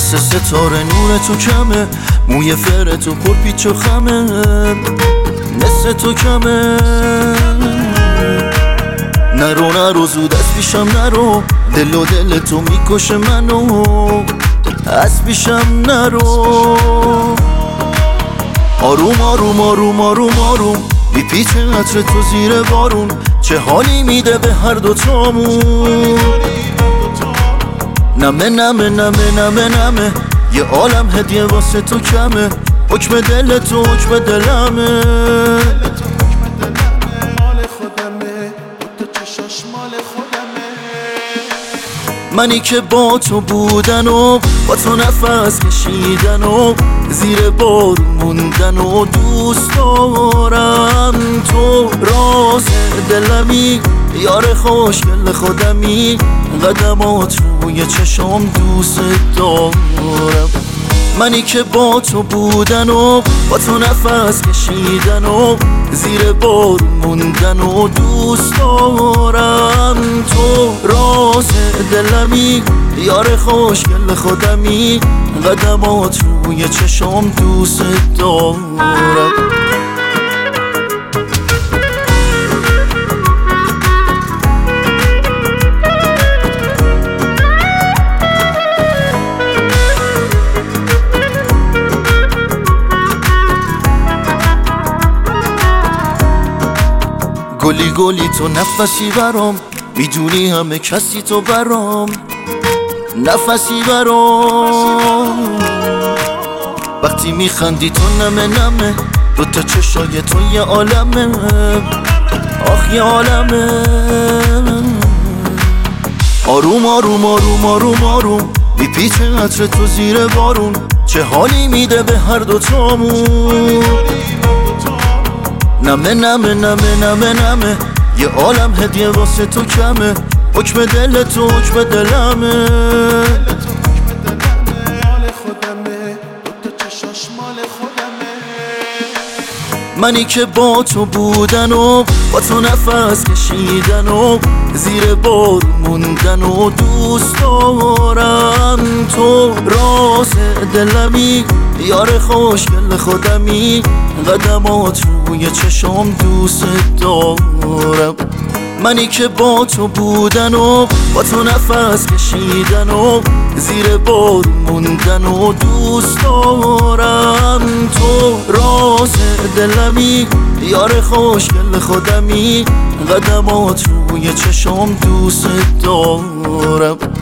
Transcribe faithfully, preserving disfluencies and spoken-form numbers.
مثل ستاره نور تو کمه، موی فر تو پر پیچ و خمه، مثل تو کمه. نرو نرو زود از پیشم نرو، دل و دل تو میکشه منو، از پیشم نرو. آروم آروم آروم آروم آروم میپیچه عطر تو زیر بارون، چه حالی میده به هر دوتامون. نمه نمه نمه نمه نمه یه عالم هدیه واسه تو کمه، حکم دل تو حکم دلمه. منی که با تو بودن و با تو نفس کشیدن و زیر بارون موندن و دوست دارم تو. راز دلمی یار خوشگل خودمی، قدمات روی چشم دوست دارم. منی که با تو بودن و با تو نفس کشیدن و زیر بارون موندن و دوست دارم تو. راز دلمی یار خوشگل خودمی، قدمات روی چشم دوست دارم. گلی گلی تو نفسی برام، میدونی همه کسی تو برام، نفسی برام. وقتی میخندی تو نمه نمه، دوتا چشای تو یه عالمه، آخ یه عالمه. آروم آروم آروم آروم آروم میپیچه عطر تو زیر بارون، چه حالی میده به هر دوتامون. نمه نمه نمه نمه نمه یه عالم هدیه واسه تو کمه، حکم دل تو حکم دلمه. منی که با تو بودن و با تو نفس کشیدن و زیر بارون موندن و دوست دارم تو. راز دلمی یار خوشگل خودمی، قدمات روی چشم دوست دارم. منی که با تو بودن و با تو نفس کشیدن و زیر بارون موندن و دوست دارم تو. راز دلمی یار خوشگل خودمی، قدمات روی چشم دوست دارم.